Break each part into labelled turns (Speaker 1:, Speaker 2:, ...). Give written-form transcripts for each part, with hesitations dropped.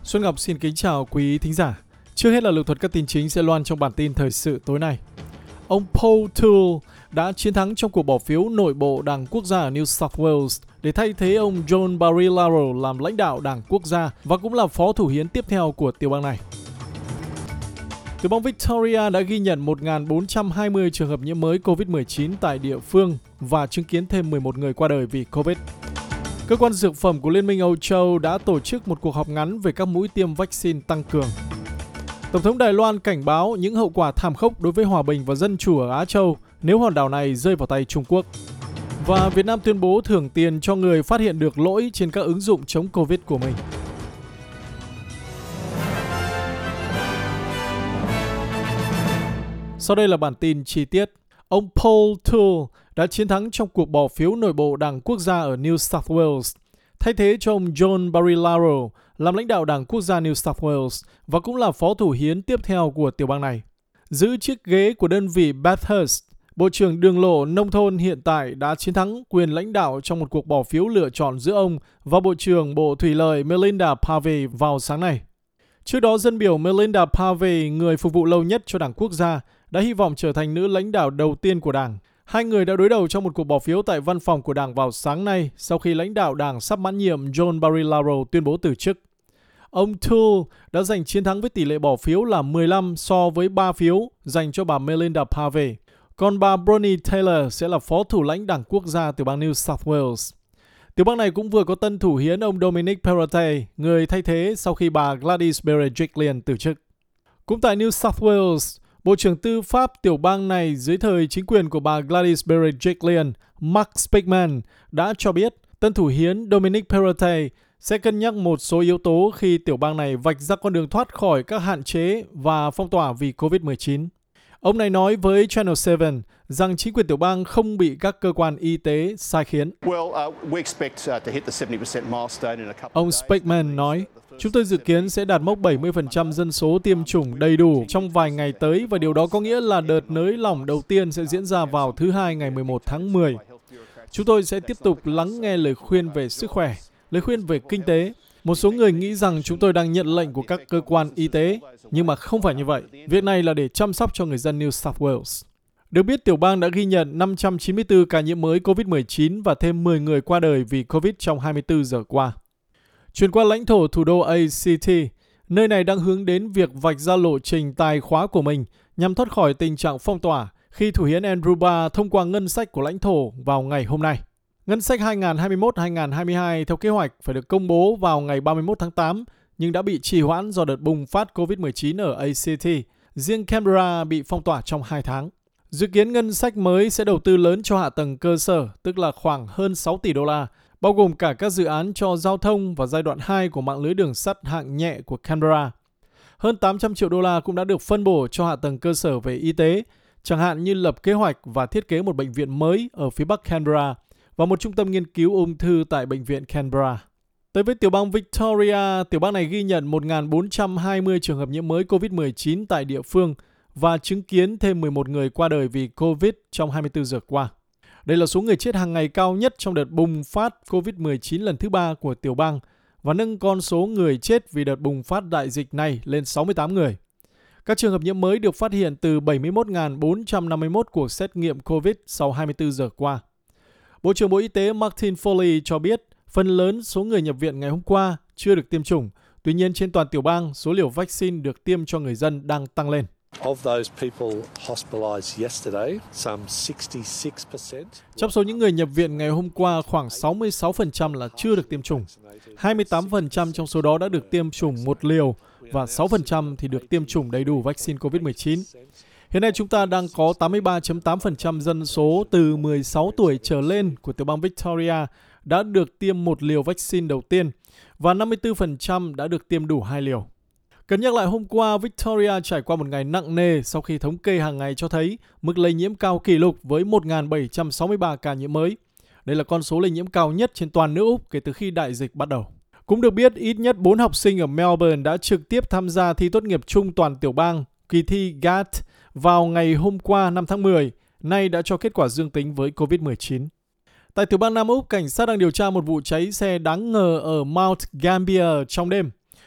Speaker 1: Xuân Ngọc xin kính chào quý thính giả. Trước hết là lược thuật các tin chính sẽ loan trong bản tin thời sự tối nay. Ông Paul Toole đã chiến thắng trong cuộc bỏ phiếu nội bộ Đảng Quốc gia ở New South Wales để thay thế ông John Barilaro làm lãnh đạo Đảng Quốc gia và cũng là phó thủ hiến tiếp theo của tiểu bang này. Tiểu bang Victoria đã ghi nhận 1.420 trường hợp nhiễm mới COVID-19 tại địa phương và chứng kiến thêm 11 người qua đời vì COVID. Cơ quan dược phẩm của Liên minh Âu Châu đã tổ chức một cuộc họp ngắn về các mũi tiêm vaccine tăng cường. Tổng thống Đài Loan cảnh báo những hậu quả thảm khốc đối với hòa bình và dân chủ ở Á Châu nếu hòn đảo này rơi vào tay Trung Quốc. Và Việt Nam tuyên bố thưởng tiền cho người phát hiện được lỗi trên các ứng dụng chống Covid của mình. Sau đây là bản tin chi tiết. Ông Paul Toole đã chiến thắng trong cuộc bỏ phiếu nội bộ Đảng Quốc gia ở New South Wales, thay thế cho ông John Barilaro làm lãnh đạo Đảng Quốc gia New South Wales và cũng là phó thủ hiến tiếp theo của tiểu bang này. Giữ chiếc ghế của đơn vị Bathurst, Bộ trưởng Đường lộ Nông thôn hiện tại đã chiến thắng quyền lãnh đạo trong một cuộc bỏ phiếu lựa chọn giữa ông và Bộ trưởng Bộ Thủy lợi Melinda Pavey vào sáng nay. Trước đó, dân biểu Melinda Pavey, người phục vụ lâu nhất cho Đảng Quốc gia, đã hy vọng trở thành nữ lãnh đạo đầu tiên của Đảng. Hai người đã đối đầu trong một cuộc bỏ phiếu tại văn phòng của Đảng vào sáng nay sau khi lãnh đạo Đảng sắp mãn nhiệm John Barilaro tuyên bố từ chức. Ông Toole đã giành chiến thắng với tỷ lệ bỏ phiếu là 15 so với 3 phiếu dành cho bà Melinda Pavey. Còn bà Bronnie Taylor sẽ là phó thủ lãnh Đảng Quốc gia tiểu bang New South Wales. Tiểu bang này cũng vừa có tân thủ hiến ông Dominic Perrottet, người thay thế sau khi bà Gladys Berejiklian từ chức. Cũng tại New South Wales, Bộ trưởng Tư pháp tiểu bang này dưới thời chính quyền của bà Gladys Berejiklian, Mark Speakman, đã cho biết tân thủ hiến Dominic Perrottet sẽ cân nhắc một số yếu tố khi tiểu bang này vạch ra con đường thoát khỏi các hạn chế và phong tỏa vì COVID-19. Ông này nói với Channel 7 rằng chính quyền tiểu bang không bị các cơ quan y tế sai khiến. Ông Speakman nói, chúng tôi dự kiến sẽ đạt mốc 70% dân số tiêm chủng đầy đủ trong vài ngày tới và điều đó có nghĩa là đợt nới lỏng đầu tiên sẽ diễn ra vào thứ Hai ngày 11 tháng 10. Chúng tôi sẽ tiếp tục lắng nghe lời khuyên về sức khỏe, lời khuyên về kinh tế. Một số người nghĩ rằng chúng tôi đang nhận lệnh của các cơ quan y tế, nhưng mà không phải như vậy. Việc này là để chăm sóc cho người dân New South Wales. Được biết, tiểu bang đã ghi nhận 594 ca nhiễm mới COVID-19 và thêm 10 người qua đời vì COVID trong 24 giờ qua. Chuyển qua lãnh thổ thủ đô ACT, nơi này đang hướng đến việc vạch ra lộ trình tài khóa của mình nhằm thoát khỏi tình trạng phong tỏa khi thủ hiến Andrew Barr thông qua ngân sách của lãnh thổ vào ngày hôm nay. Ngân sách 2021-2022 theo kế hoạch phải được công bố vào ngày 31 tháng 8, nhưng đã bị trì hoãn do đợt bùng phát COVID-19 ở ACT. Riêng Canberra bị phong tỏa trong 2 tháng. Dự kiến ngân sách mới sẽ đầu tư lớn cho hạ tầng cơ sở, tức là khoảng hơn 6 tỷ đô la, bao gồm cả các dự án cho giao thông và giai đoạn 2 của mạng lưới đường sắt hạng nhẹ của Canberra. Hơn 800 triệu đô la cũng đã được phân bổ cho hạ tầng cơ sở về y tế, chẳng hạn như lập kế hoạch và thiết kế một bệnh viện mới ở phía bắc Canberra và một trung tâm nghiên cứu ung thư tại bệnh viện Canberra. Tới với tiểu bang Victoria, tiểu bang này ghi nhận 1.420 trường hợp nhiễm mới COVID-19 tại địa phương và chứng kiến thêm 11 người qua đời vì COVID trong 24 giờ qua. Đây là số người chết hàng ngày cao nhất trong đợt bùng phát COVID-19 lần thứ 3 của tiểu bang và nâng con số người chết vì đợt bùng phát đại dịch này lên 68 người. Các trường hợp nhiễm mới được phát hiện từ 71.451 cuộc xét nghiệm COVID sau 24 giờ qua. Bộ trưởng Bộ Y tế Martin Foley cho biết phần lớn số người nhập viện ngày hôm qua chưa được tiêm chủng. Tuy nhiên, trên toàn tiểu bang, số liều vaccine được tiêm cho người dân đang tăng lên. Trong số những người nhập viện ngày hôm qua, khoảng 66% là chưa được tiêm chủng. 28% trong số đó đã được tiêm chủng một liều và 6% thì được tiêm chủng đầy đủ vaccine COVID-19. Hiện nay chúng ta đang có 83.8% dân số từ 16 tuổi trở lên của tiểu bang Victoria đã được tiêm một liều vaccine đầu tiên và 54% đã được tiêm đủ 2 liều. Cần nhắc lại hôm qua, Victoria trải qua một ngày nặng nề sau khi thống kê hàng ngày cho thấy mức lây nhiễm cao kỷ lục với 1.763 ca nhiễm mới. Đây là con số lây nhiễm cao nhất trên toàn nước Úc kể từ khi đại dịch bắt đầu. Cũng được biết, ít nhất 4 học sinh ở Melbourne đã trực tiếp tham gia thi tốt nghiệp chung toàn tiểu bang, kỳ thi GAT, vào ngày hôm qua 5 tháng 10, nay đã cho kết quả dương tính với COVID-19. Tại tiểu bang Nam Úc, cảnh sát đang điều tra một vụ cháy xe đáng ngờ ở Mount Gambier trong đêm.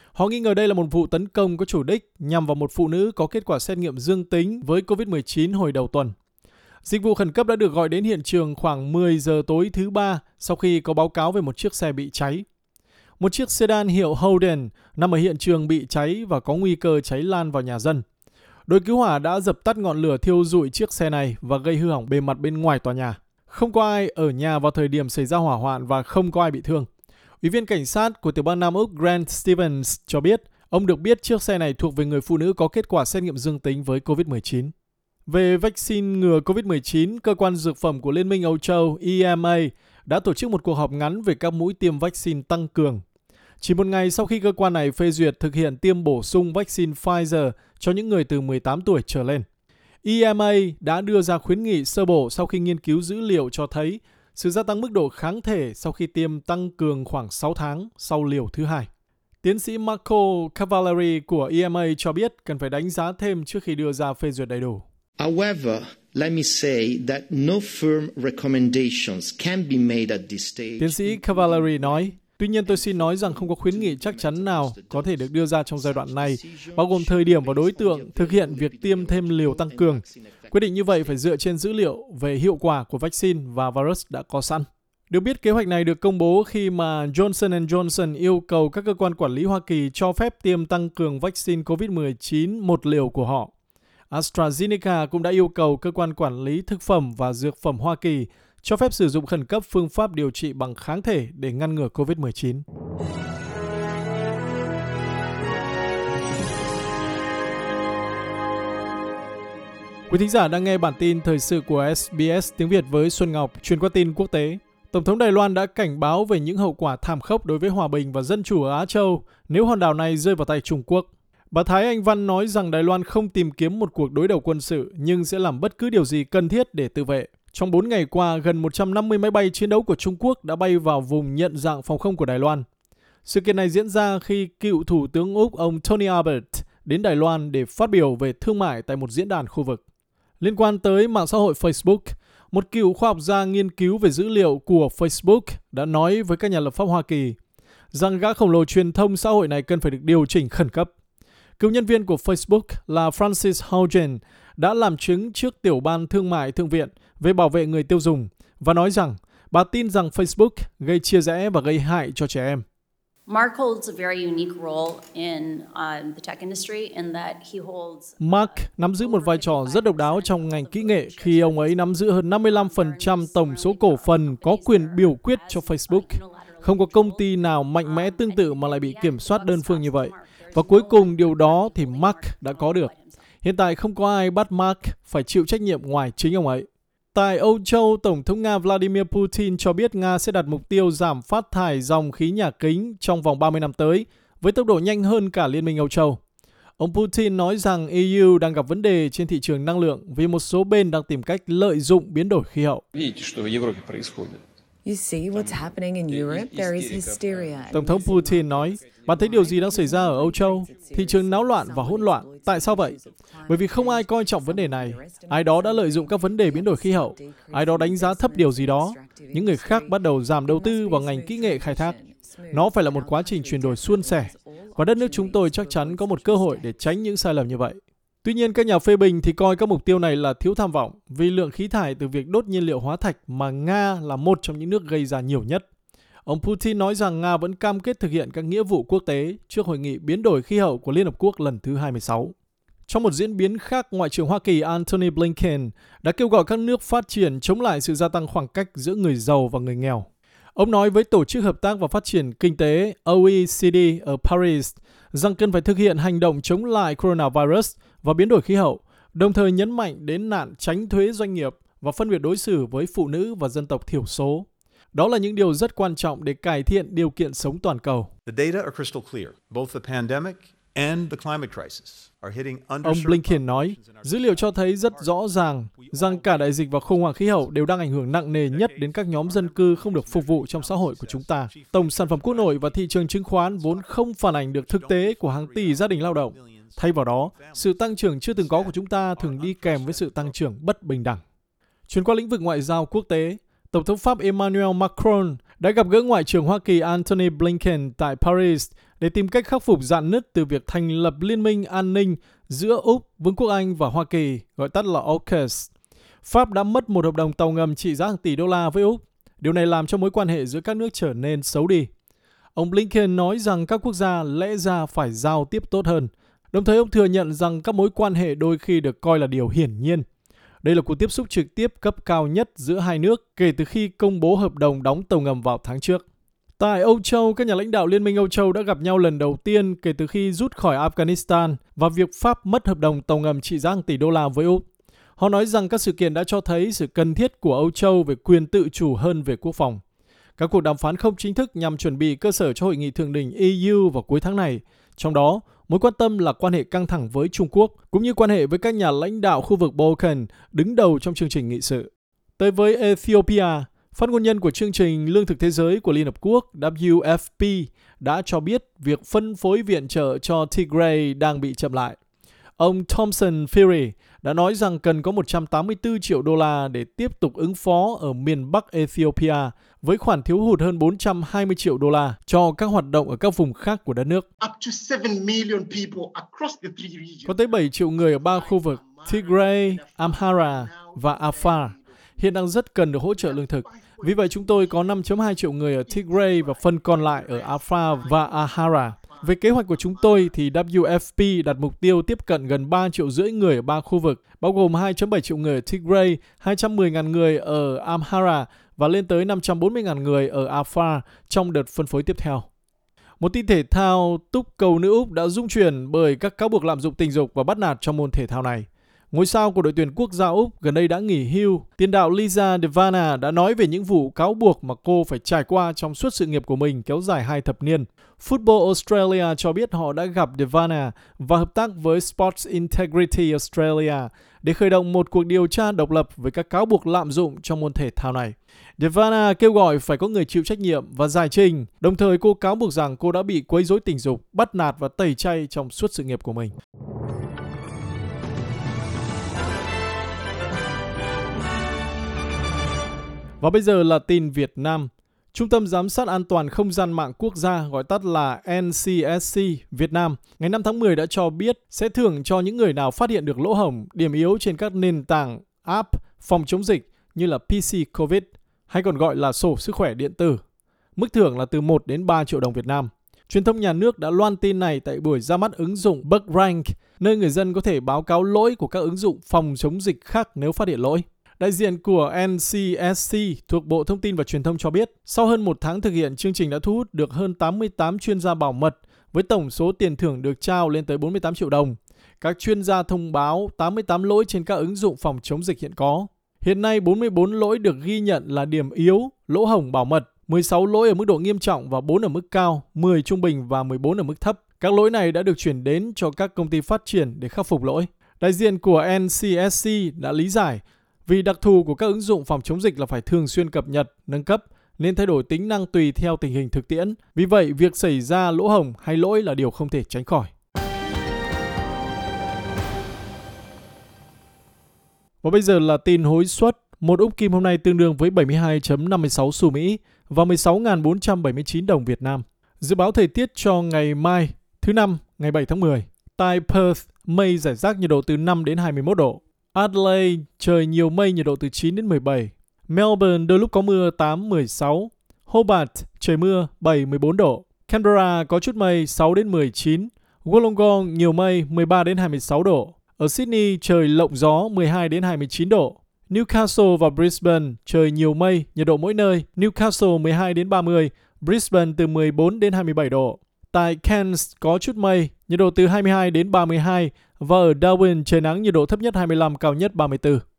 Speaker 1: Họ nghi ngờ đây là một vụ tấn công có chủ đích nhằm vào một phụ nữ có kết quả xét nghiệm dương tính với COVID-19 hồi đầu tuần. Dịch vụ khẩn cấp đã được gọi đến hiện trường khoảng 10 giờ tối thứ Ba sau khi có báo cáo về một chiếc xe bị cháy. Một chiếc sedan hiệu Holden nằm ở hiện trường bị cháy và có nguy cơ cháy lan vào nhà dân. Đội cứu hỏa đã dập tắt ngọn lửa thiêu rụi chiếc xe này và gây hư hỏng bề mặt bên ngoài tòa nhà. Không có ai ở nhà vào thời điểm xảy ra hỏa hoạn và không có ai bị thương. Ủy viên cảnh sát của tiểu bang Nam Úc Grant Stevens cho biết ông được biết chiếc xe này thuộc về người phụ nữ có kết quả xét nghiệm dương tính với COVID-19. Về vaccine ngừa COVID-19, cơ quan dược phẩm của Liên minh Âu Châu EMA đã tổ chức một cuộc họp ngắn về các mũi tiêm vaccine tăng cường. Chỉ một ngày sau khi cơ quan này phê duyệt thực hiện tiêm bổ sung vaccine Pfizer cho những người từ 18 tuổi trở lên. EMA đã đưa ra khuyến nghị sơ bộ sau khi nghiên cứu dữ liệu cho thấy sự gia tăng mức độ kháng thể sau khi tiêm tăng cường khoảng 6 tháng sau liều thứ 2. Tiến sĩ Marco Cavalleri của EMA cho biết cần phải đánh giá thêm trước khi đưa ra phê duyệt đầy đủ.
Speaker 2: However, let me say that no firm recommendations can be made at this stage.
Speaker 1: Tiến sĩ Cavalleri nói, tuy nhiên tôi xin nói rằng không có khuyến nghị chắc chắn nào có thể được đưa ra trong giai đoạn này, bao gồm thời điểm và đối tượng thực hiện việc tiêm thêm liều tăng cường. Quyết định như vậy phải dựa trên dữ liệu về hiệu quả của vaccine và virus đã có sẵn. Được biết, kế hoạch này được công bố khi mà Johnson & Johnson yêu cầu các cơ quan quản lý Hoa Kỳ cho phép tiêm tăng cường vaccine COVID-19 một liều của họ. AstraZeneca cũng đã yêu cầu cơ quan quản lý thực phẩm và dược phẩm Hoa Kỳ cho phép sử dụng khẩn cấp phương pháp điều trị bằng kháng thể để ngăn ngừa COVID-19. Quý thính giả đang nghe bản tin thời sự của SBS tiếng Việt với Xuân Ngọc, truyền qua tin quốc tế. Tổng thống Đài Loan đã cảnh báo về những hậu quả thảm khốc đối với hòa bình và dân chủ ở Á Châu nếu hòn đảo này rơi vào tay Trung Quốc. Bà Thái Anh Văn nói rằng Đài Loan không tìm kiếm một cuộc đối đầu quân sự nhưng sẽ làm bất cứ điều gì cần thiết để tự vệ. Trong 4 ngày qua, gần 150 máy bay chiến đấu của Trung Quốc đã bay vào vùng nhận dạng phòng không của Đài Loan. Sự kiện này diễn ra khi cựu Thủ tướng Úc ông Tony Abbott đến Đài Loan để phát biểu về thương mại tại một diễn đàn khu vực. Liên quan tới mạng xã hội Facebook, một cựu khoa học gia nghiên cứu về dữ liệu của Facebook đã nói với các nhà lập pháp Hoa Kỳ rằng gã khổng lồ truyền thông xã hội này cần phải được điều chỉnh khẩn cấp. Cựu nhân viên của Facebook là Francis Haugen đã làm chứng trước tiểu ban thương mại thượng viện về bảo vệ người tiêu dùng và nói rằng bà tin rằng Facebook gây chia rẽ và gây hại cho trẻ em. Mark nắm giữ một vai trò rất độc đáo trong ngành kỹ nghệ khi ông ấy nắm giữ hơn 55% tổng số cổ phần có quyền biểu quyết cho Facebook. Không có công ty nào mạnh mẽ tương tự mà lại bị kiểm soát đơn phương như vậy. Và cuối cùng điều đó thì Mark đã có được. Hiện tại không có ai bắt Mark phải chịu trách nhiệm ngoài chính ông ấy. Tại Âu Châu, Tổng thống Nga Vladimir Putin cho biết Nga sẽ đặt mục tiêu giảm phát thải dòng khí nhà kính trong vòng 30 năm tới, với tốc độ nhanh hơn cả Liên minh Âu Châu. Ông Putin nói rằng EU đang gặp vấn đề trên thị trường năng lượng vì một số bên đang tìm cách lợi dụng biến đổi khí hậu. Tổng thống Putin nói, bạn thấy điều gì đang xảy ra ở Âu Châu? Thị trường náo loạn và hỗn loạn. Tại sao vậy? Bởi vì không ai coi trọng vấn đề này. Ai đó đã lợi dụng các vấn đề biến đổi khí hậu. Ai đó đánh giá thấp điều gì đó. Những người khác bắt đầu giảm đầu tư vào ngành kỹ nghệ khai thác. Nó phải là một quá trình chuyển đổi suôn sẻ. Và đất nước chúng tôi chắc chắn có một cơ hội để tránh những sai lầm như vậy. Tuy nhiên, các nhà phê bình thì coi các mục tiêu này là thiếu tham vọng vì lượng khí thải từ việc đốt nhiên liệu hóa thạch mà Nga là một trong những nước gây ra nhiều nhất. Ông Putin nói rằng Nga vẫn cam kết thực hiện các nghĩa vụ quốc tế trước hội nghị biến đổi khí hậu của Liên Hợp Quốc lần thứ 26. Trong một diễn biến khác, Ngoại trưởng Hoa Kỳ Antony Blinken đã kêu gọi các nước phát triển chống lại sự gia tăng khoảng cách giữa người giàu và người nghèo. Ông nói với Tổ chức Hợp tác và Phát triển Kinh tế OECD ở Paris rằng cần phải thực hiện hành động chống lại coronavirus và biến đổi khí hậu, đồng thời nhấn mạnh đến nạn tránh thuế doanh nghiệp và phân biệt đối xử với phụ nữ và dân tộc thiểu số. Đó là những điều rất quan trọng để cải thiện điều kiện sống toàn cầu. Ông Blinken nói, dữ liệu cho thấy rất rõ ràng rằng cả đại dịch và khủng hoảng khí hậu đều đang ảnh hưởng nặng nề nhất đến các nhóm dân cư không được phục vụ trong xã hội của chúng ta. Tổng sản phẩm quốc nội và thị trường chứng khoán vốn không phản ánh được thực tế của hàng tỷ gia đình lao động. Thay vào đó, sự tăng trưởng chưa từng có của chúng ta thường đi kèm với sự tăng trưởng bất bình đẳng. Chuyển qua lĩnh vực ngoại giao quốc tế, Tổng thống Pháp Emmanuel Macron đã gặp gỡ Ngoại trưởng Hoa Kỳ Antony Blinken tại Paris để tìm cách khắc phục rạn nứt từ việc thành lập Liên minh an ninh giữa Úc, Vương quốc Anh và Hoa Kỳ, gọi tắt là AUKUS. Pháp đã mất một hợp đồng tàu ngầm trị giá hàng tỷ đô la với Úc. Điều này làm cho mối quan hệ giữa các nước trở nên xấu đi. Ông Blinken nói rằng các quốc gia lẽ ra phải giao tiếp tốt hơn. Đồng thời ông thừa nhận rằng các mối quan hệ đôi khi được coi là điều hiển nhiên. Đây là cuộc tiếp xúc trực tiếp cấp cao nhất giữa hai nước kể từ khi công bố hợp đồng đóng tàu ngầm vào tháng trước. Tại Âu Châu, các nhà lãnh đạo Liên minh Âu Châu đã gặp nhau lần đầu tiên kể từ khi rút khỏi Afghanistan và việc Pháp mất hợp đồng tàu ngầm trị giá hàng tỷ đô la với Úc. Họ nói rằng các sự kiện đã cho thấy sự cần thiết của Âu Châu về quyền tự chủ hơn về quốc phòng. Các cuộc đàm phán không chính thức nhằm chuẩn bị cơ sở cho hội nghị thượng đỉnh EU vào cuối tháng này. Trong đó, mối quan tâm là quan hệ căng thẳng với Trung Quốc, cũng như quan hệ với các nhà lãnh đạo khu vực Balkan đứng đầu trong chương trình nghị sự. Tới với Ethiopia, phát ngôn nhân của chương trình Lương thực Thế giới của Liên Hợp Quốc WFP đã cho biết việc phân phối viện trợ cho Tigray đang bị chậm lại. Ông Thompson Fury đã nói rằng cần có 184 triệu đô la để tiếp tục ứng phó ở miền Bắc Ethiopia với khoản thiếu hụt hơn 420 triệu đô la cho các hoạt động ở các vùng khác của đất nước. Có tới 7 triệu người ở 3 khu vực Tigray, Amhara và Afar hiện đang rất cần được hỗ trợ lương thực. Vì vậy chúng tôi có 5.2 triệu người ở Tigray và phần còn lại ở Afar và Amhara. Về kế hoạch của chúng tôi thì WFP đặt mục tiêu tiếp cận gần 3,5 triệu người ở 3 khu vực, bao gồm 2.7 triệu người ở Tigray, 210.000 người ở Amhara và lên tới 540.000 người ở Afar trong đợt phân phối tiếp theo. Một tin thể thao, túc cầu nữ Úc đã rung chuyển bởi các cáo buộc lạm dụng tình dục và bắt nạt trong môn thể thao này. Ngôi sao của đội tuyển quốc gia Úc gần đây đã nghỉ hưu, tiền đạo Lisa Devana đã nói về những vụ cáo buộc mà cô phải trải qua trong suốt sự nghiệp của mình kéo dài 2 thập niên. Football Australia cho biết họ đã gặp Devana và hợp tác với Sports Integrity Australia để khởi động một cuộc điều tra độc lập với các cáo buộc lạm dụng trong môn thể thao này. Devana kêu gọi phải có người chịu trách nhiệm và giải trình, đồng thời cô cáo buộc rằng cô đã bị quấy rối tình dục, bắt nạt và tẩy chay trong suốt sự nghiệp của mình. Và bây giờ là tin Việt Nam. Trung tâm Giám sát An toàn Không gian mạng quốc gia, gọi tắt là NCSC Việt Nam, ngày 5 tháng 10 đã cho biết sẽ thưởng cho những người nào phát hiện được lỗ hổng, điểm yếu trên các nền tảng app phòng chống dịch như là PC COVID, hay còn gọi là sổ sức khỏe điện tử. Mức thưởng là từ 1 đến 3 triệu đồng Việt Nam. Truyền thông nhà nước đã loan tin này tại buổi ra mắt ứng dụng BugRank, nơi người dân có thể báo cáo lỗi của các ứng dụng phòng chống dịch khác nếu phát hiện lỗi. Đại diện của NCSC thuộc Bộ Thông tin và Truyền thông cho biết, sau hơn 1 tháng thực hiện, chương trình đã thu hút được hơn 88 chuyên gia bảo mật, với tổng số tiền thưởng được trao lên tới 48 triệu đồng. Các chuyên gia thông báo 88 lỗi trên các ứng dụng phòng chống dịch hiện có. Hiện nay, 44 lỗi được ghi nhận là điểm yếu, lỗ hổng bảo mật, 16 lỗi ở mức độ nghiêm trọng và 4 ở mức cao, 10 trung bình và 14 ở mức thấp. Các lỗi này đã được chuyển đến cho các công ty phát triển để khắc phục lỗi. Đại diện của NCSC đã lý giải, vì đặc thù của các ứng dụng phòng chống dịch là phải thường xuyên cập nhật, nâng cấp, nên thay đổi tính năng tùy theo tình hình thực tiễn. Vì vậy, việc xảy ra lỗ hổng hay lỗi là điều không thể tránh khỏi. Và bây giờ là tin hối suất. Một úc kim hôm nay tương đương với 72.56 xu Mỹ và 16.479 đồng Việt Nam. Dự báo thời tiết cho ngày mai, thứ Năm, ngày 7 tháng 10. Tại Perth, mây rải rác, nhiệt độ từ 5 đến 21 độ. Adelaide, trời nhiều mây, nhiệt độ từ 9 đến 17. Melbourne, đôi lúc có mưa, 8-16. Hobart, trời mưa, 7-14 độ. Canberra, có chút mây, 6 đến 19. Wollongong, nhiều mây, 13 đến 26 độ. Ở Sydney, trời lộng gió, 12 đến 29 độ. Newcastle và Brisbane, trời nhiều mây, nhiệt độ mỗi nơi. Newcastle 12 đến 30, Brisbane từ 14 đến 27 độ. Tại Cairns có chút mây, nhiệt độ từ 22 đến 32 và ở Darwin trời nắng, nhiệt độ thấp nhất 25, cao nhất 34.